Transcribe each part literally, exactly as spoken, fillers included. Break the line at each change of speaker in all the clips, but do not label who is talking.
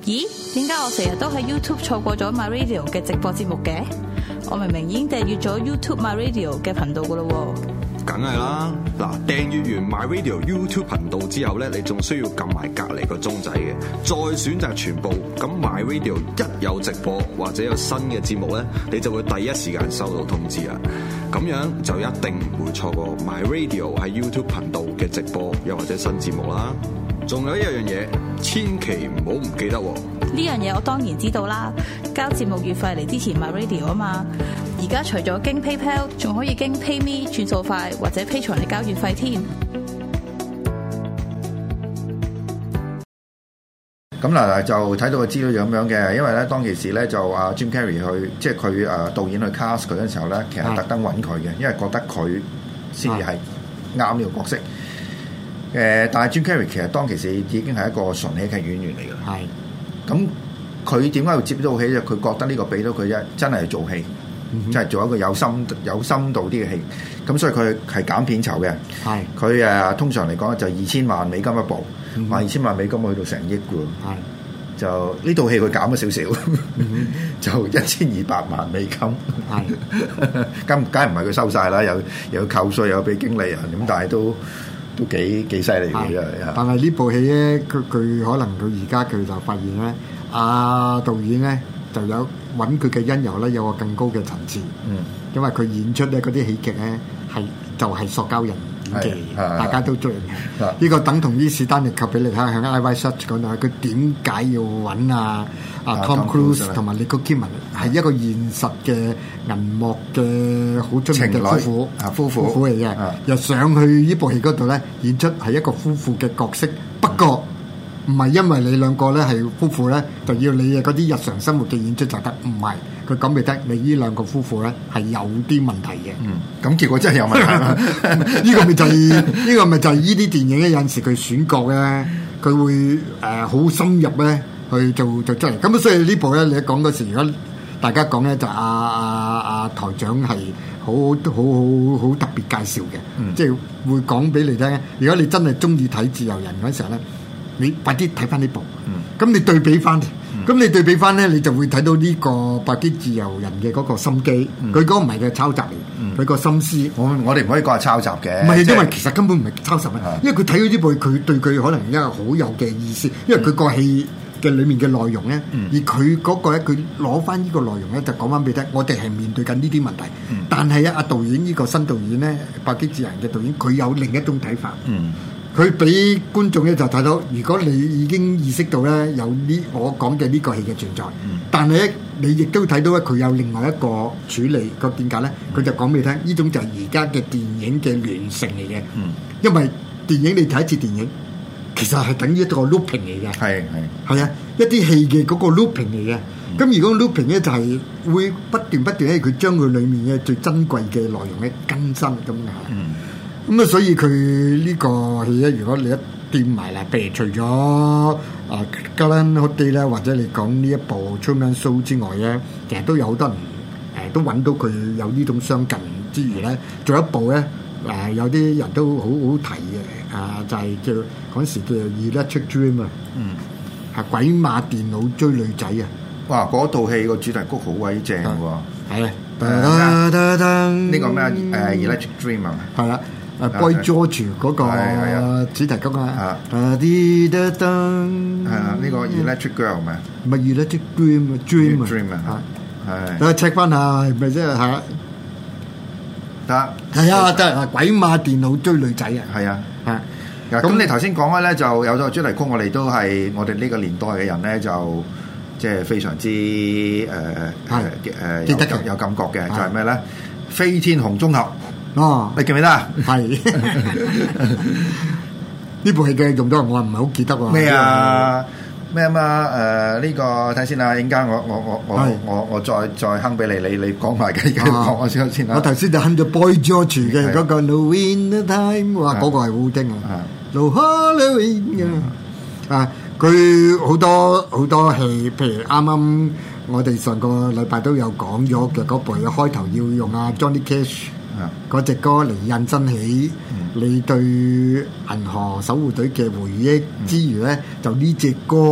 咦？點解我成日都喺 YouTube 錯過咗 My Radio 嘅直播節目嘅？我明明已經訂閱咗 YouTube My Radio 嘅頻道噶咯喎。
梗係啦，嗱，訂閱完 My Radio YouTube 頻道之後咧，你仲需要撳埋隔離個鐘仔嘅，再選擇全部。咁 My Radio 一有直播或者有新嘅節目咧，你就會第一時間收到通知啦。咁樣就一定唔會錯過 My Radio 喺 YouTube 頻道嘅直播又或者新節目啦。仲有一樣嘢，千祈唔好唔記得喎。
呢樣嘢我當然知道啦，交節目月費嚟支持 My Radio 啊嘛。而家除咗經 PayPal， 仲可以經 PayMe 轉數快或者 Patreon嚟交月費添。
咁嗱就睇到個資料咁樣嘅，因為咧當其時咧就阿 Jim Carrey 去即係佢誒導演去 cast 佢嘅時候咧，其實特登揾佢嘅，因為覺得佢先至係啱呢個角色。誒、呃，但係 Jim Carrey 其實當其時已經係一個純喜劇演員嚟㗎啦。係。咁佢點解要接呢套戲咧？佢覺得呢個俾到佢一真係做戲，即係、嗯、做一個有深有深度啲嘅戲。咁所以佢係減片酬嘅。係。佢誒通常嚟講就二千萬美金一部。話二千萬美金去到成億嘅喎，就呢套戲佢減咗少少，嗯、就一千二百萬美金，係，咁梗係唔係佢收晒啦，又又要扣稅，又要俾經理人，咁但係都都幾幾犀利嘅。
但係呢部戲咧，佢佢可能佢而家佢就發現咧，阿、啊、導演咧就有揾佢嘅因由咧，有個更高嘅層次，嗯，因為佢演出咧嗰啲喜劇咧係就係、是、塑膠人。大家都中意嘅，呢個等同於史丹尼及比利睇下向 I Y Search 講到，佢點解要揾啊啊 Tom Cruise 同埋 Nicole Kidman 係一個現實嘅銀幕嘅好出名嘅夫婦啊夫婦夫婦嚟嘅，又上去呢部戲嗰度咧演出係一個夫婦嘅角色，不過唔係因為你兩個咧係夫婦咧，就要你嘅嗰啲日常生活嘅演出就得，唔係。佢講俾得你呢兩個夫婦咧係有啲問題嘅，嗯，咁結果真係有問題啦。呢個咪就係、是、呢個咪就係呢啲電影咧，有陣時佢選角咧，佢會誒好、呃、深入咧去做做出嚟。咁所以呢部咧，你一講嗰時，如果大家講咧就阿阿阿台長係好好好好特別介紹嘅，嗯、即係會講俾你聽。如果你真係中意睇自由人嗰時候咧，你快啲睇翻呢部，咁、嗯、你對比翻。咁你對比翻咧，你就會睇到呢個白啲自由人嘅嗰個心機，佢嗰、嗯、個唔係嘅抄襲嚟，佢個、嗯、心思。我我哋唔可以講係抄襲嘅，唔係因為其實根本唔係抄襲啊，因為佢睇咗呢部，佢對佢可能因為好有嘅意思，因為佢個戲嘅裡面嘅內容咧，嗯、而佢嗰個咧，佢攞翻呢個內容咧，就講翻俾你聽，我哋係面對緊呢啲問題，嗯、但係啊，阿導演呢個新導演咧，白啲自由人嘅導演，佢有另一種睇法。嗯佢俾觀眾咧就睇到，如果你已經意識到咧有呢我講嘅呢個戲嘅存在，嗯、但係咧你亦都睇到咧佢有另外一個處理個點解咧？佢就講俾你聽，呢種就係而家嘅電影嘅聯成嚟嘅。嗯、因為電影你睇一次電影，其實係等於一個 looping 嚟嘅。係係係啊，一啲戲嘅嗰個 looping 嚟嘅。咁、嗯、如果 looping 咧就係會不斷不斷咧，佢將佢裡面嘅最珍貴嘅內容咧更新咁啊。嗯咁啊，所以佢呢個戲咧，如果你一掂埋啦，譬如除咗啊《Glen Holiday》咧，或者你講呢一部《Truman Show》之外咧，其實都有好多人誒、呃、都揾到佢有呢種相近之餘咧，仲有一部咧誒、呃，有啲人都好好提嘅啊、呃，就係、是、叫嗰時叫《Electric Dream》啊，嗯，係鬼馬電腦追女仔啊！
哇，嗰套戲個主題曲好鬼正喎，係啊，
呢
個咩誒《Electric Dream》啊，
係啦。誒 Boy George 嗰個主題曲啊，啊啲得燈
係啊，呢個 Electric Girl 咪
唔係 Electric Dream 啊 Dream 啊
Dream 啊，係
等我 check 翻下係咪即係嚇
得
係啊得啊鬼馬電腦追女仔啊
係啊係咁你頭先講開咧就有咗主題曲，我哋都係我哋呢個年代嘅人咧就即係非常之誒誒誒記得有有感覺嘅就係咩咧？飛天紅中俠。哦，你記唔記得啊？係
呢部戲嘅用咗，我唔係好記得喎。
咩啊？咩啊嘛？誒呢個睇先啦，陣間我我我我我我再再哼俾你，你你講埋嘅，而家講我先先啦。
我頭先就哼咗 Boy George 嘅嗰個 No Winter Time，哇，嗰個係好聽啊！No Halloween 啊，佢好多好多戲，譬如啱啱我哋上個禮拜都有講咗嘅嗰部，開頭要用阿 Johnny Cash。嗰隻歌嚟印真起你對銀河守護隊嘅回憶之餘咧，就呢隻歌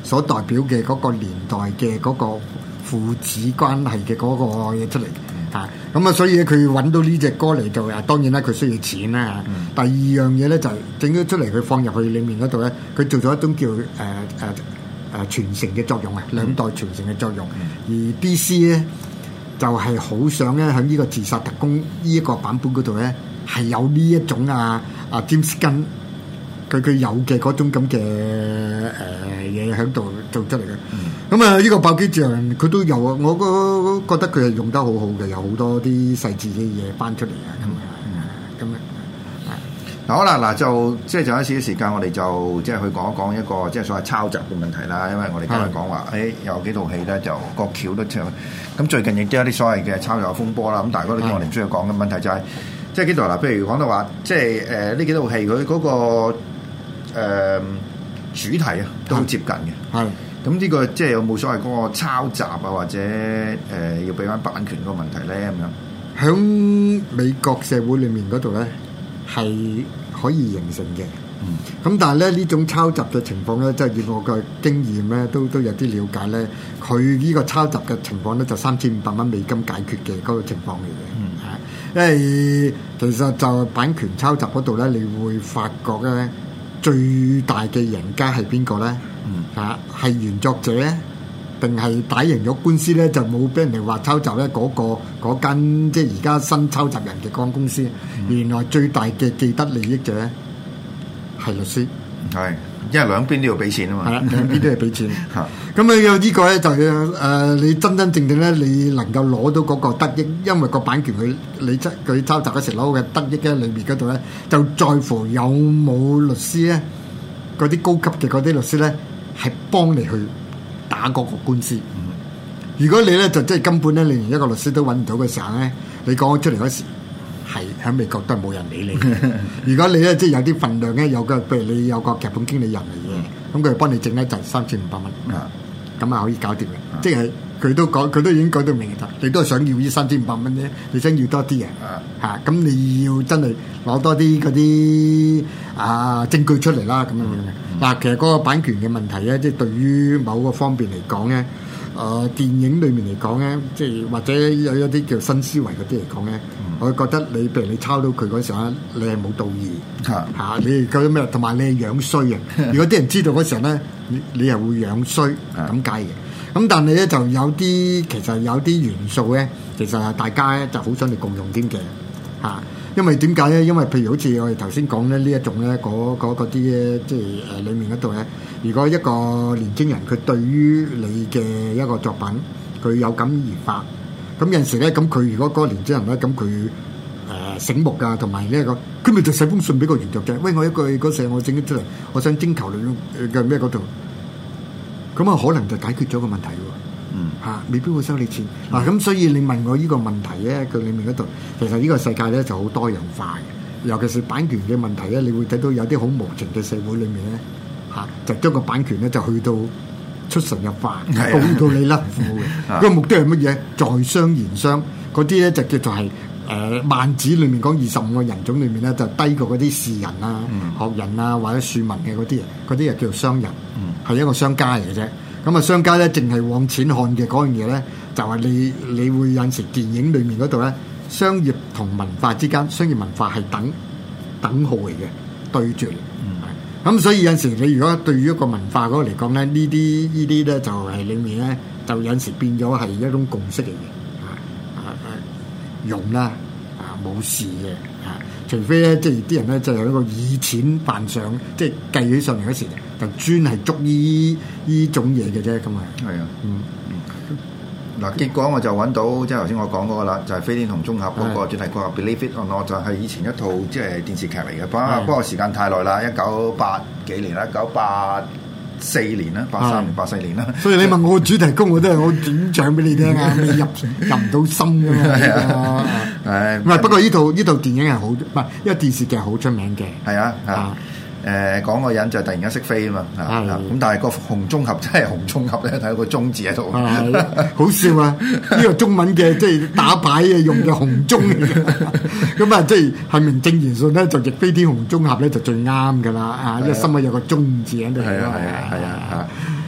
所代表嘅嗰個年代嘅嗰個父子關係嘅嗰個嘢出嚟嚇。咁啊，所以佢揾到呢隻歌嚟做啊，當然啦，佢需要錢啦嚇。嗯、第二樣嘢咧就係整咗出嚟，佢放入去裡面嗰度咧，佢做咗一種叫誒誒誒傳承嘅作用啊，兩代傳承嘅作用。嗯、而 D C 咧就係、是、好想咧喺呢個自殺特工呢一個版本嗰度咧係有呢一種啊啊 James Gunn佢佢有嘅嗰種咁嘅誒嘢喺度做出嚟嘅。咁啊呢個爆機匠佢都有啊，我個覺得佢係用得好好嘅，有好多啲細緻嘅嘢翻出嚟啊咁啊咁啊。
嗱好啦，嗱就即係就有少少時間，我哋就即係去講一講一個即係所謂抄襲嘅問題啦。因為我哋今日講話，誒的、哎、有幾套戲咧就個橋都唱，咁最近亦都有啲所謂嘅抄襲風波啦。咁但係嗰啲我哋唔需要講嘅問題就係、是，即係幾度嗱？譬如講到話，即係誒呢幾套戲佢嗰個誒、呃、主題啊都好接近嘅。係咁呢個即係有冇所謂嗰個抄襲啊，或者誒、呃、要俾翻版權嗰個問題咧咁樣？
喺美國社會裏面嗰度咧。係可以形成嘅，咁、嗯、但係咧呢種抄襲嘅情況咧，即係以我嘅經驗咧，都都有啲了解咧。佢呢個抄襲嘅情況咧，就三千五百蚊美金解決嘅嗰個情況嚟嘅，嚇、嗯。因為其實就版權抄襲嗰度咧，你會發覺咧，最大嘅贏家係邊個咧？嚇、嗯，係原作者咧？定係打贏咗官司咧，就冇俾人哋話抄襲咧。嗰、嗰個嗰間即係而家新抄襲人嘅嗰間公司，嗯、原來最大嘅既得利益者咧係律師，
係因為兩邊都要俾錢啊嘛，
係啦，兩邊都要俾錢。咁啊，有呢個咧就誒、呃，你真真正正咧，你能夠攞到嗰個得益，因為個版權佢你出佢抄襲嗰時攞嘅得益咧，裏面嗰度咧就在乎有冇律師咧，嗰啲高級嘅嗰啲律師咧係幫你去打嗰個官司。如果你咧就即係根本咧，你連一個律師都揾唔到嘅時候咧，你講出嚟嗰時係喺美國都係冇人理你。如果你咧即係有啲份量咧，有個譬如你有個劇本經理人嚟嘅，咁佢幫你整咧就三千五百蚊，咁啊可以搞掂嘅。即係佢都講，佢都已經講到明嘅，你都係想要呢三千五百蚊啫，你想要多啲嘅嚇，咁你要真係攞多啲嗰啲啊證據出嚟啦，咁樣樣。嗱，其實嗰個版權嘅問題咧，即係對於某個方面嚟講咧，誒、呃、電影裏面嚟講咧，即係或者有一啲叫新思維嗰啲嚟講咧，嗯、我覺得你譬如你抄到佢嗰時候咧，你係冇道義嚇嚇，你嗰啲咩，同埋你係樣衰嘅。如果啲人知道嗰時候咧，你你係會樣衰咁解嘅。咁但係咧就有啲其實有啲元素咧，其實係大家咧就好想嚟共用添嘅嚇。因為點解咧？因為譬如好似我哋頭先講咧呢一種咧，嗰嗰啲咧，即係誒裡面嗰度咧，如果一個年青人佢對於你嘅一個作品佢有感而發，咁有陣時咧，咁佢如果嗰個年青人咧，咁佢誒醒目啊，同埋呢一個，佢咪就寫封信俾個原作者，喂，我一句嗰時我整咗出嚟，我想徵求你嘅咩嗰度，咁啊可能就解決咗個問題喎。嗯，嚇，未必會收你錢嗱，咁、嗯啊、所以你問我呢個問題咧，佢裡面嗰度其實呢個世界咧就好多樣化嘅，尤其是版權嘅問題咧，你會睇到有啲好無情嘅社會裡面咧嚇、啊，就將個版權咧就去到出神入化，告到你甩褲嘅。個目的係乜嘢？在商言商嗰啲咧就叫做係誒、呃、萬字裡面講二十五個人種裡面咧就低過嗰啲士人啊、嗯、學人啊或者庶民嘅嗰啲，嗰啲就叫做商人，係、嗯、一個商家嚟嘅啫。咁啊，商家咧淨係往錢看嘅嗰樣嘢咧，就係、是、你你會有陣時電影裏面嗰度咧，商業同文化之間，商業文化係等等號嚟嘅，對住嚟。嗯，咁所以有陣時你如果對於一個文化嗰個嚟講咧，呢啲呢啲咧就係裏面咧，就有陣時變咗係一種共識嚟嘅，啊啊啊用啦，啊冇事嘅，啊除非咧即係啲人咧就係一個以錢犯上，即係計起上嚟嗰時。就專係捉呢呢種嘢嘅啫，咁啊，係啊，嗯，
嗱，結果我就揾到，即係頭先我講嗰個啦，就係、是《飛天同綜合》嗰個主題曲《Believe It or Not》，就係以前一套即係電視劇嚟嘅，不過不過時間太耐啦，一九八幾年啦，一九八四年啦，八三年、八四年啦。所以你問我主題曲，我都係我點唱俾你聽啊，你入入唔到心㗎嘛。係，唔係不過呢套呢套電影係好，唔係因為電視劇好出名嘅。係啊，啊。誒、呃、講個人就突然間識飛啊嘛，咁的、啊、但係個紅綜合真係紅綜合咧，睇到個中字喺度，好笑啊！呢個中文嘅即係打牌嘅用嘅紅中嚟嘅，咁啊即係係名正言順咧，就譯飛天紅綜合咧就最啱噶啦，啊，因為心裏有個中字喺度。係啊係啊係啊嚇！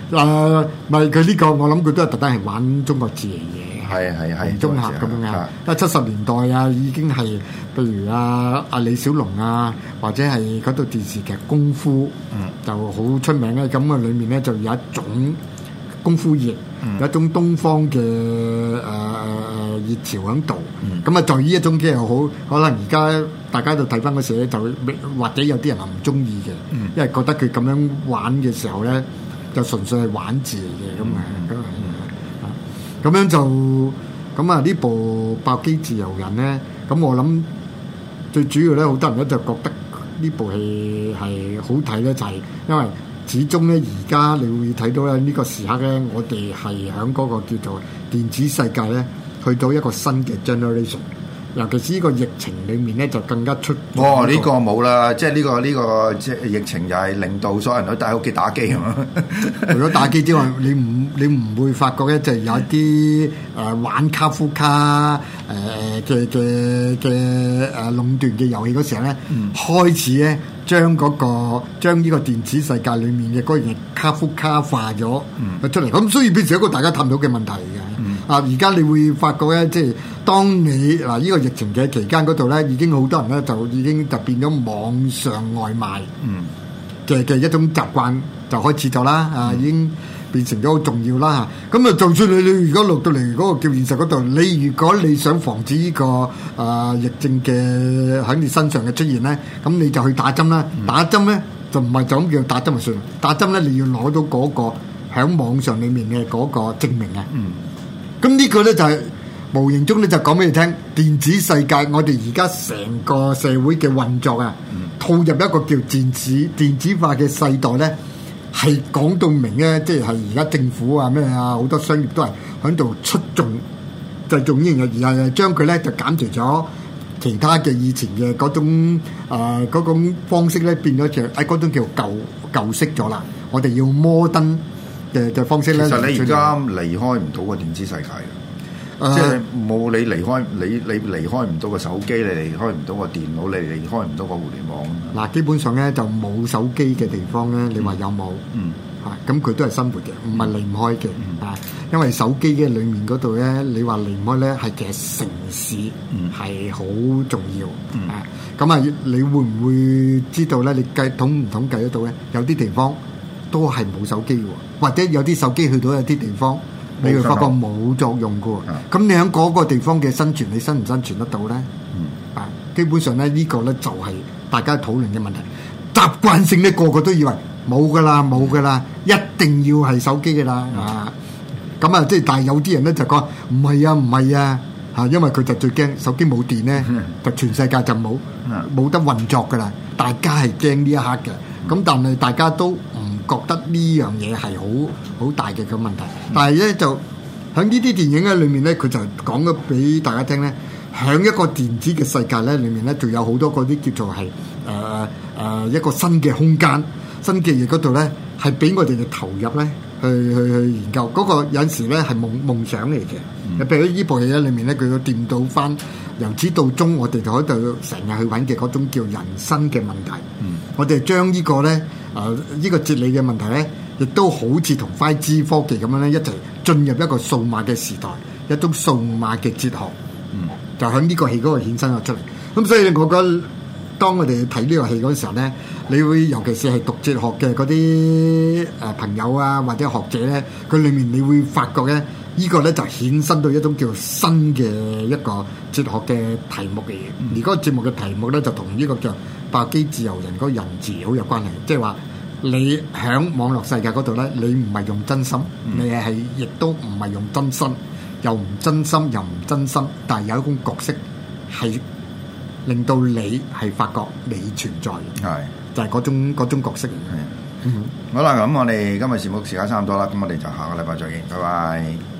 誒，咪佢呢個我諗佢都係特登係玩中國字嚟嘅，
係係係
中客咁樣啊。因為七十年代啊，已經係譬如啊阿李小龍啊，或者係嗰套電視劇《功夫》，嗯，就好出名咧。咁啊，裡面咧就有一種功夫熱，嗯、有一種東方嘅誒誒誒熱潮喺度。咁啊、嗯，在呢一種嘅又好，可能而家大家就睇翻嗰時咧，就或者有啲人係唔中意嘅，嗯、因為覺得佢咁樣玩嘅時候咧，就純粹係玩字嚟嘅咁啊。咁、嗯、樣就咁啊！呢部《爆機自由人》咧，咁我諗最主要咧，好多人咧就覺得呢部戲係好睇咧，就係、是、因為始終咧，而家你會睇到咧呢個時刻咧，我哋係喺嗰個叫做電子世界咧，去到一個新嘅 generation。尤其是呢個疫情裡面咧，就更加出。
哦，呢、這個冇啦，即係呢、這個呢、這個即係疫情又係令到所有人都帶屋企打機啊嘛。
除咗打機之外，你唔你唔會發覺咧，就係有一啲誒、呃、玩卡夫卡誒嘅嘅嘅誒壟斷嘅遊戲嗰時候咧，嗯、開始咧將嗰、那個將呢個電子世界裡面嘅嗰樣嘢卡夫卡化咗、嗯、出嚟，咁所以變成一個大家探討嘅問題嘅。嗯、啊，而家你會發覺咧，即係當你嗱呢個疫情嘅期間嗰度咧，已經好多人咧就已經就變咗網上外賣嘅嘅一種習慣就開始咗啦，啊已經變成咗好重要啦嚇。咁啊，就算你你如果落到嚟嗰個叫現實嗰度，你如果你想防止呢、這個啊、呃、疫症嘅喺你身上嘅出現咧，咁你就去打針啦。嗯、打針咧就唔係就咁叫打針就算，打針咧你要攞到嗰個喺網上裡面嘅嗰個證明啊。咁、嗯、呢個咧就係、是。無形中咧就講俾你聽，電子世界我哋而家成個社會嘅運作啊，嗯、套入一個叫電子電子化嘅世代咧，係講到明咧，即係而家政府啊咩啊好多商業都係喺度出眾，就做呢樣嘢，而係將佢咧就減除咗其他嘅以前嘅嗰種誒嗰、呃、種方式咧，變咗就誒嗰種叫舊舊式咗啦。我哋要摩登嘅嘅方式咧。其實
你而家離開唔到個電子世界嘅。Uh, 即係冇你離開你你離開唔到個手機，你離開唔到個電腦，你離開唔到個互聯網。
嗱，基本上咧就冇手機嘅地方咧，你話有冇？嗯，嚇咁佢都係生活嘅，唔係離唔開嘅。啊、嗯，因為手機嘅裡面嗰度咧，你話離唔開咧，係其實城市係好重要。嗯、啊，咁啊，你會唔會知道咧？你計統唔統計得到咧？有啲地方都係冇手機嘅，或者有啲手機去到有啲地方。你會發覺冇作用嘅喎，咁、嗯、你喺嗰個地方嘅生存，你生唔生存得到咧？嗯，啊，基本上咧呢個咧就係大家討論嘅問題。習慣性咧個個都以為冇噶啦，冇噶啦，一定要係手機嘅啦，嗯、啊，咁啊，即係但係有啲人咧就講唔係啊，唔係啊，嚇，因為佢就最驚手機冇電咧，嗯、就全世界就冇冇、嗯、得運作噶啦，大家係驚呢一刻嘅，咁、嗯、但係大家都唔覺得呢樣嘢係好好大嘅個問題，但係咧就喺呢啲電影咧裏面咧，佢就講咗俾大家聽咧，喺一個電子嘅世界咧裏面咧，仲有好多嗰啲叫做係誒誒一個新嘅空間、新嘅嘢嗰度咧，係俾我哋嘅投入咧去去去研究。嗰、那個有陣時咧係夢夢想嚟嘅，譬、嗯、如呢部戲咧裏面咧，佢都掂到翻由始到終，我哋就喺度成日去揾嘅嗰種叫人生嘅問題。嗯、我哋將呢個咧。啊！呢、這個哲理嘅問題咧，亦都好似同 五 G 科技咁樣咧，一齊進入一個數碼嘅時代，一種數碼嘅哲學，嗯，就喺呢個戲嗰度衍生咗出嚟。咁所以我覺得，當我哋睇呢個戲嗰時候咧，你會尤其是係讀哲學嘅嗰啲誒朋友啊，或者學者咧，佢裡面你會發覺咧，呢、這個咧就衍生到一種叫新嘅一個哲學嘅題目嚟嘅。嗯、而嗰個節目嘅題目咧，就同呢個叫爆機自由人嗰個人字好有關係，即係話你喺網絡世界嗰度咧，你唔係用真心，嗯、你係亦都唔係用真心，又唔真心又唔真心，但係有一種角色係令到你係發覺你存在嘅，係是就係嗰種嗰種角色嚟嘅。嗯、好啦，咁我哋今日節目時間差唔多啦，咁我哋就下個禮拜再見，拜拜。